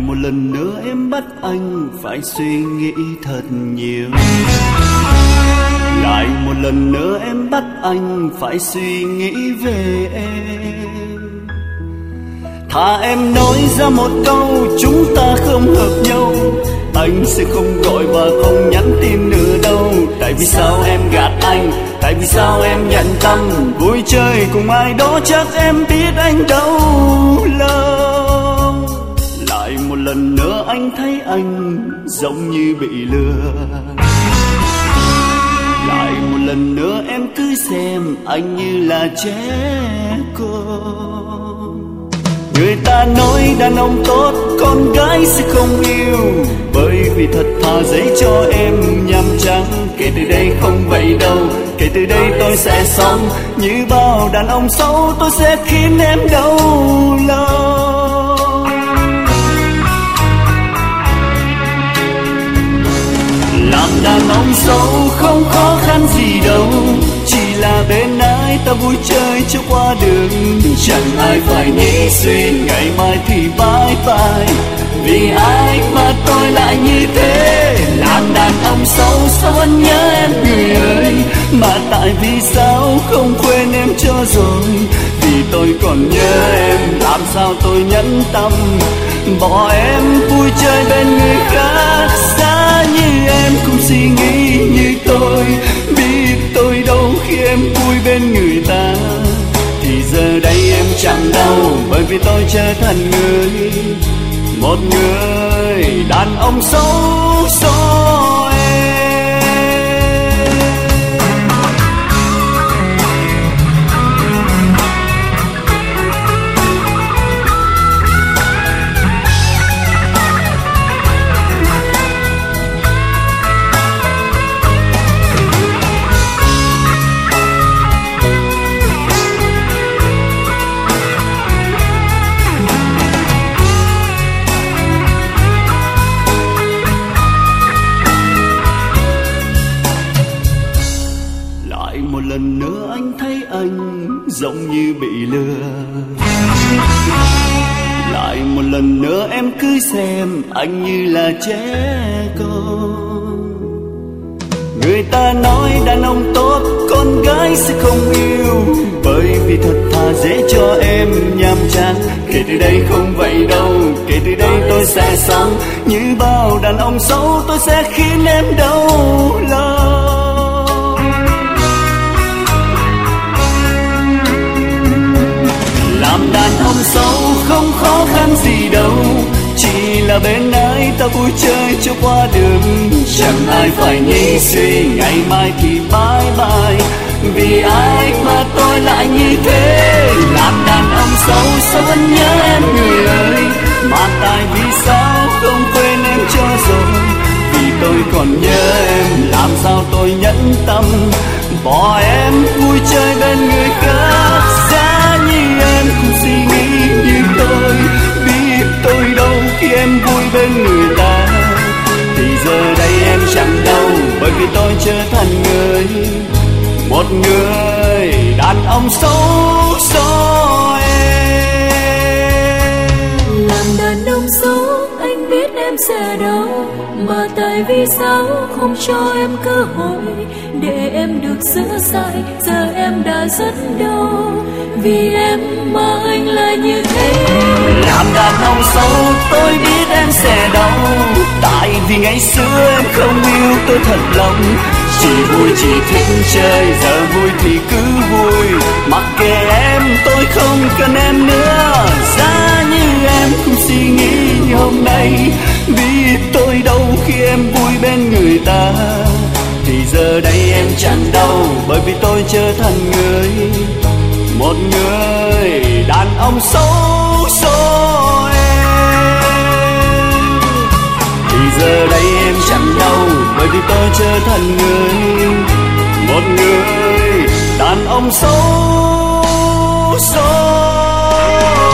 một lần nữa em bắt anh phải suy nghĩ thật nhiều. Lại một lần nữa em bắt anh phải suy nghĩ về em. Thà em nói ra một câu chúng ta không hợp nhau, anh sẽ không gọi và không nhắn tin nữa đâu. Tại vì sao em gạt anh, tại vì sao em nhận tâm vui chơi cùng ai đó, chắc em biết anh đâu lâu. Lại một lần nữa anh thấy anh giống như bị lừa. Lại một lần nữa em cứ xem anh như là trẻ con. Người ta nói đàn ông tốt con gái sẽ không yêu, bởi vì thật thà giấy cho em nhằm trắng. Kể từ đây không vậy đâu, kể từ đây tôi sẽ sống như bao đàn ông xấu, tôi sẽ khiến em đau lòng. Làm đàn ông xấu không khó khăn gì đâu, chỉ là bên ai ta vui chơi cho qua đường. Chẳng ai phải nghĩ suy ngày mai thì bye bye, vì ai mà tôi lại như thế. Làm đàn ông xấu sao vẫn nhớ em người ơi, mà tại vì sao không quên em cho rồi. Vì tôi còn nhớ em, làm sao tôi nhẫn tâm bỏ em vui chơi bên người khác. Giá như em cũng suy nghĩ như tôi, biết tôi đâu khi em vui bên người ta. Thì giờ đây em chẳng đâu, bởi vì tôi trở thành một người đàn ông xấu số em. Lần nữa anh thấy anh giống như bị lừa. Lại một lần nữa em cứ xem anh như là trẻ con. Người ta nói đàn ông tốt con gái sẽ không yêu, bởi vì thật thà dễ cho em nhàm chán. Kể từ đây không vậy đâu, kể từ đây tôi sẽ sống như bao đàn ông xấu, tôi sẽ khiến em đau lòng. Làm đàn ông xấu không khó khăn gì đâu, chỉ là bên ai ta vui chơi cho qua đường. Chẳng ai phải nghĩ suy ngày mai thì bye bye, vì ai mà tôi lại như thế. Làm đàn ông xấu sao vẫn nhớ em người ơi, mà tại vì sao không quên em cho rồi. Vì tôi còn nhớ em, làm sao tôi nhẫn tâm bỏ em vui chơi bên người khác. Giá như em cũng suy nghĩ như tôi, biết tôi đâu khi em vui bên người ta. Thì giờ đây em chẳng đâu, bởi vì tôi trở thành một người đàn ông xấu số em. Làm đàn ông xấu anh biết em sẽ đau, mà tại vì sao không cho em cơ hội để em được sửa sai. Giờ em đã rất đau, vì em mà anh lại như thế. Làm đàn ông xấu tôi biết em sẽ đau, tại vì ngày xưa em không yêu tôi thật lòng. Chỉ vui chỉ thích chơi, giờ vui thì cứ vui, mặc kệ em tôi không cần em nữa. Giá như em cũng suy nghĩ như hôm nay, biết tôi đâu khi em vui bên người ta. Thì giờ đây em chẳng đâu, bởi vì tôi trở thành một người đàn ông xấu số em. Thì giờ đây em chẳng đâu, bởi vì tôi trở thành một người đàn ông xấu số